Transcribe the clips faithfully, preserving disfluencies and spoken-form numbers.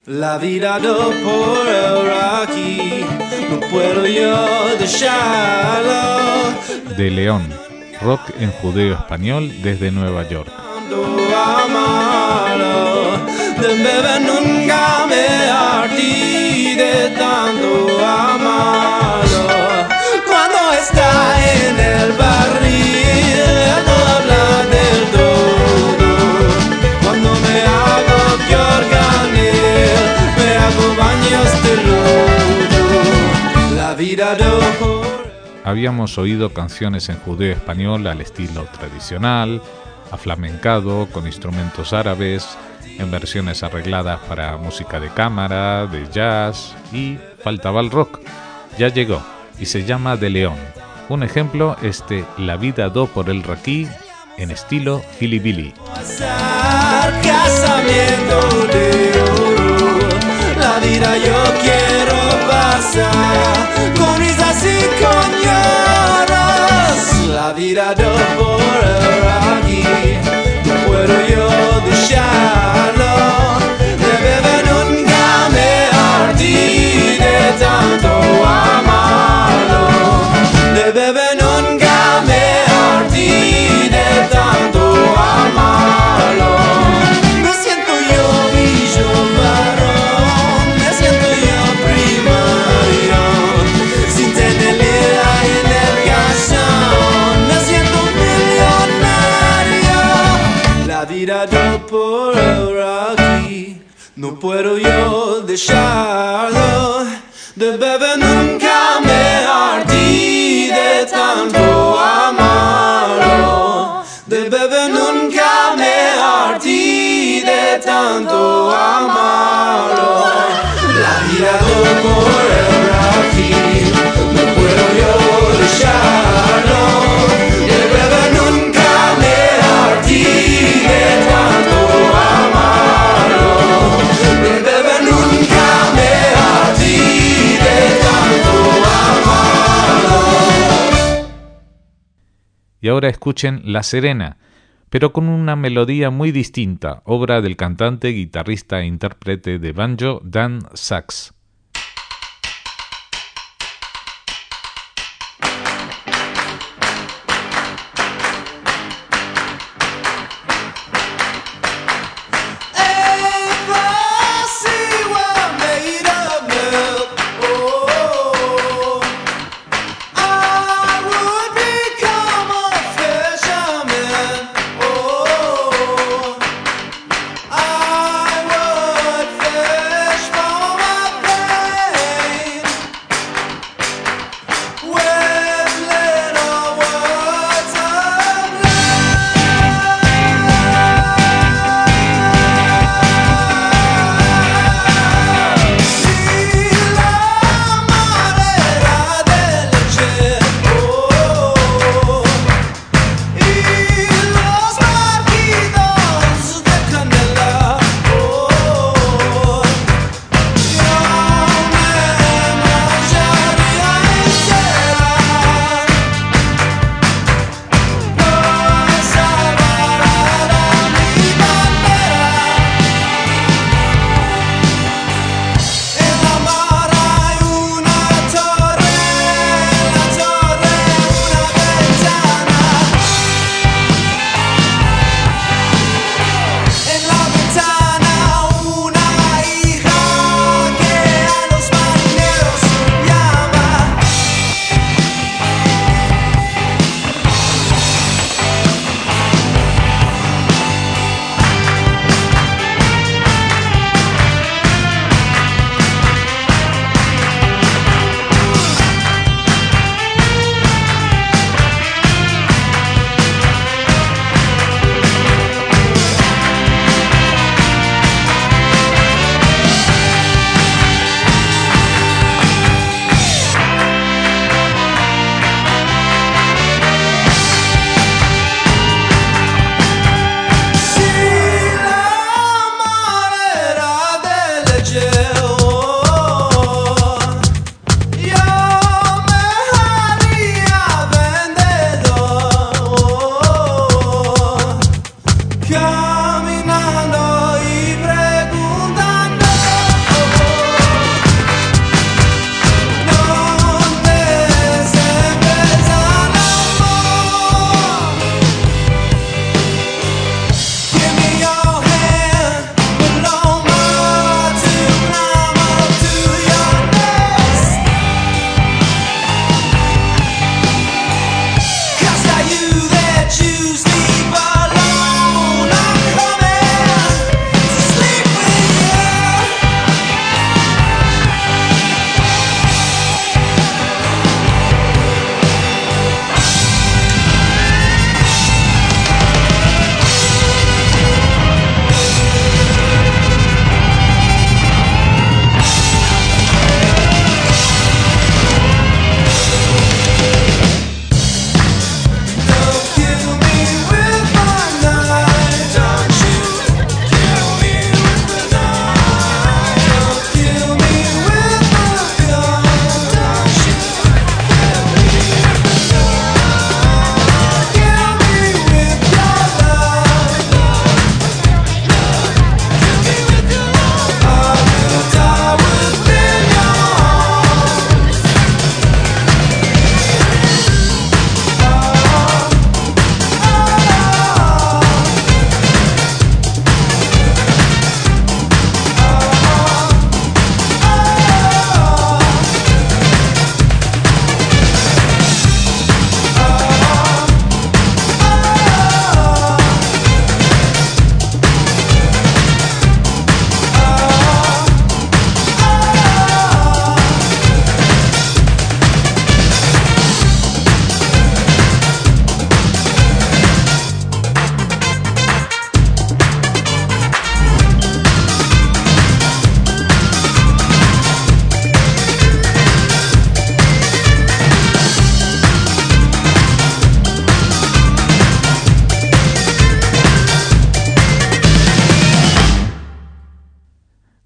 La vida dopo el Rocky, no puedo yo dejarlo. De León, rock en judeo español desde Nueva York. De bebé nunca me hartí de tanto amarlo. Cuando está en el barril, no habla del todo. Cuando me hago que organel, me hago baños de lodo. La vida do. Habíamos oído canciones en judeo español al estilo tradicional, aflamencado, con instrumentos árabes, en versiones arregladas para música de cámara, de jazz, y faltaba el rock. Ya llegó, y se llama De León. Un ejemplo, este La vida do por el Raquí, en estilo Filibili. Casamiento de oro, la vida yo quiero pasar, con risas y con lloros. La vida do por el Raquí, no puedo yo dejarlo. De bebé nunca me hartí de tanto amarlo. De bebé nunca me hartí de tanto amarlo. Me siento yo billo varón, me siento yo primario, sin tener lira en el cajón. Me siento millonario. La vida do por el Rocky, no puedo yo dejarlo. De bebé nunca me hartí de tanto amarlo. De bebé nunca me hartí de tanto amarlo. La vida do por el Rocky, no puedo yo dejarlo. De bebé nunca me hartí de tanto amarlo. De bebé nunca me hartí de tanto amarlo. Y ahora escuchen La Serena, pero con una melodía muy distinta, obra del cantante, guitarrista e intérprete de banjo Dan Sachs. I would fish for my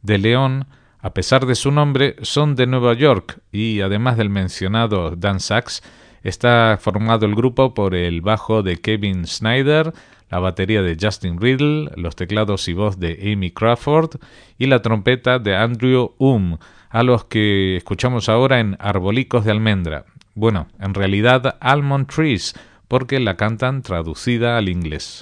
de León, a pesar de su nombre, son de Nueva York y, además del mencionado Dan Sax, está formado el grupo por el bajo de Kevin Snyder, la batería de Justin Riddle, los teclados y voz de Amy Crawford y la trompeta de Andrew Um, a los que escuchamos ahora en Arbolicos de Almendra. Bueno, en realidad Almond Trees, porque la cantan traducida al inglés.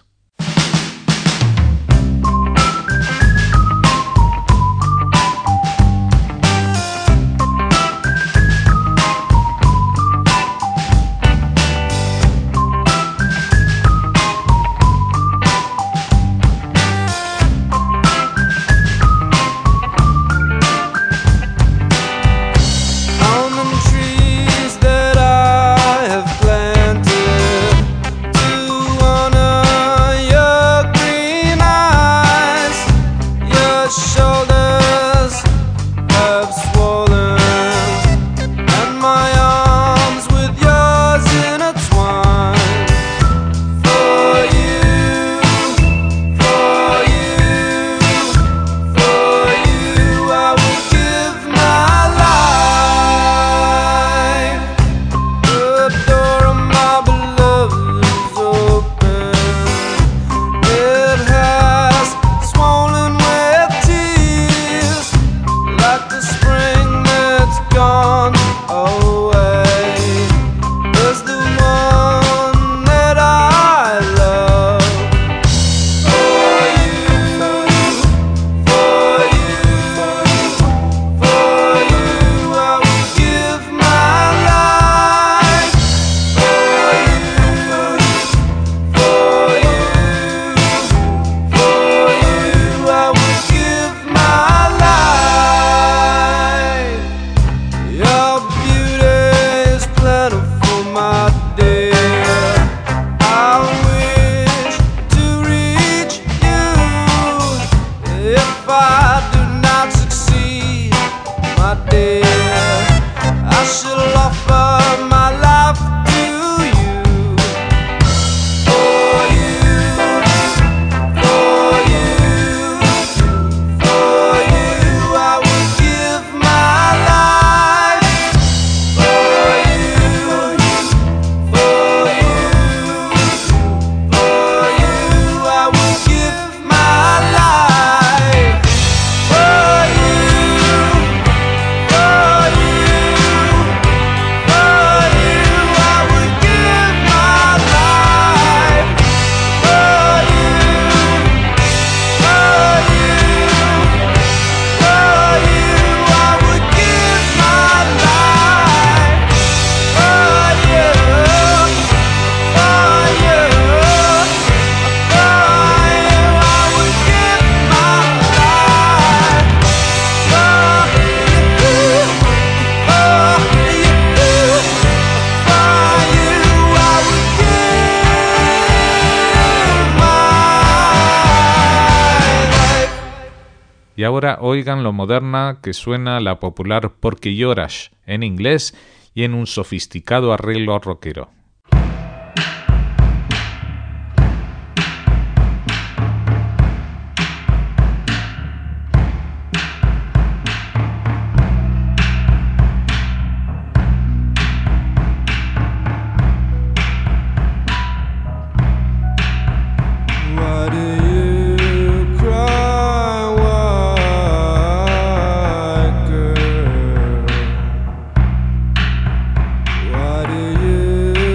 Y ahora oigan lo moderna que suena la popular Porque Lloras en inglés y en un sofisticado arreglo rockero. Why do you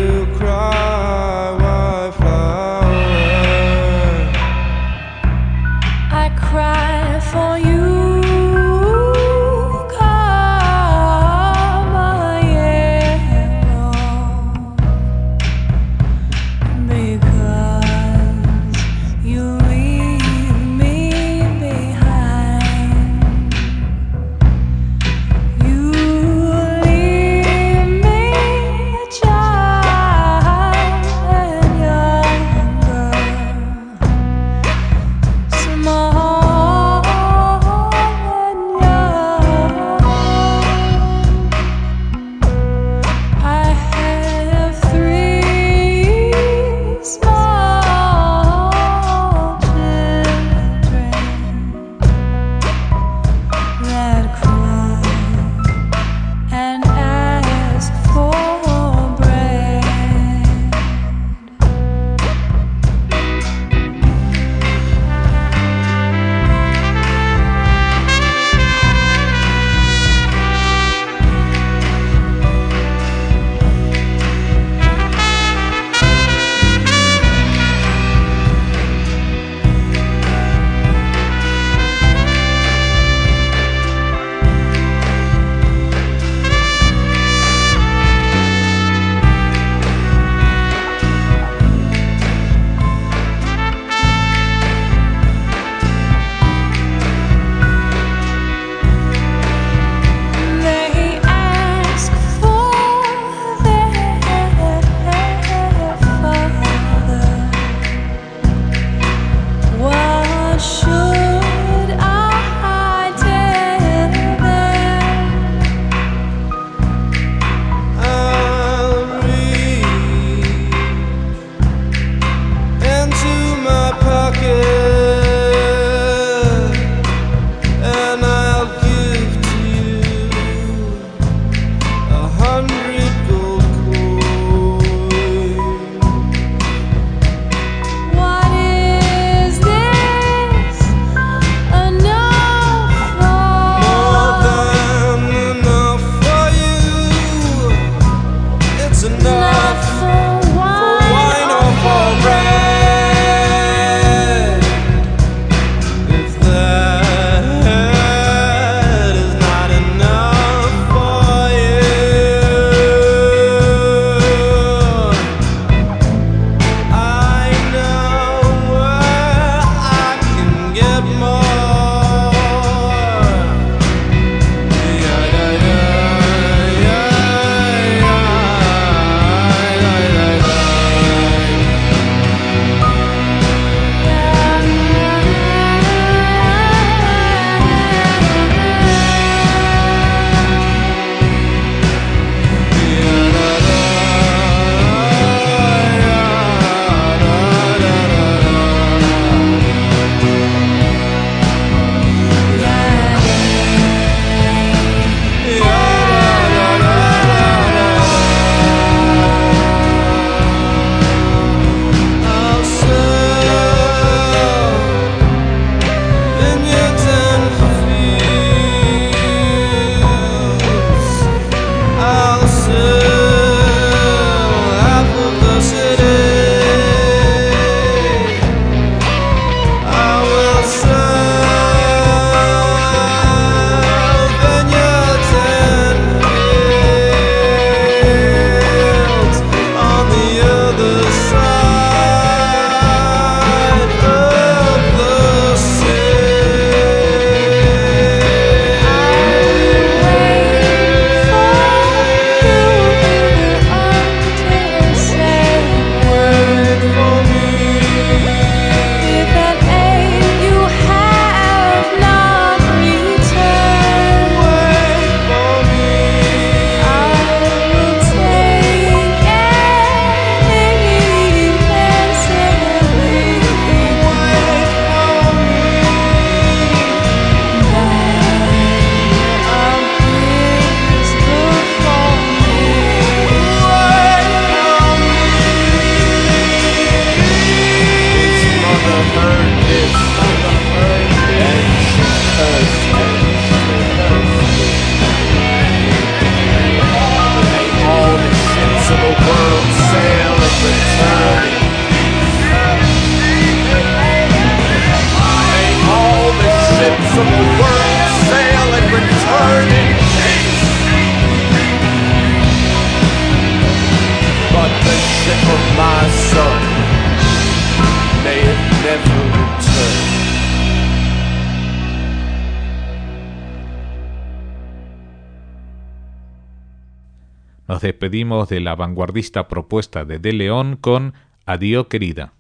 Nos despedimos de la vanguardista propuesta de De León con Adiós querida.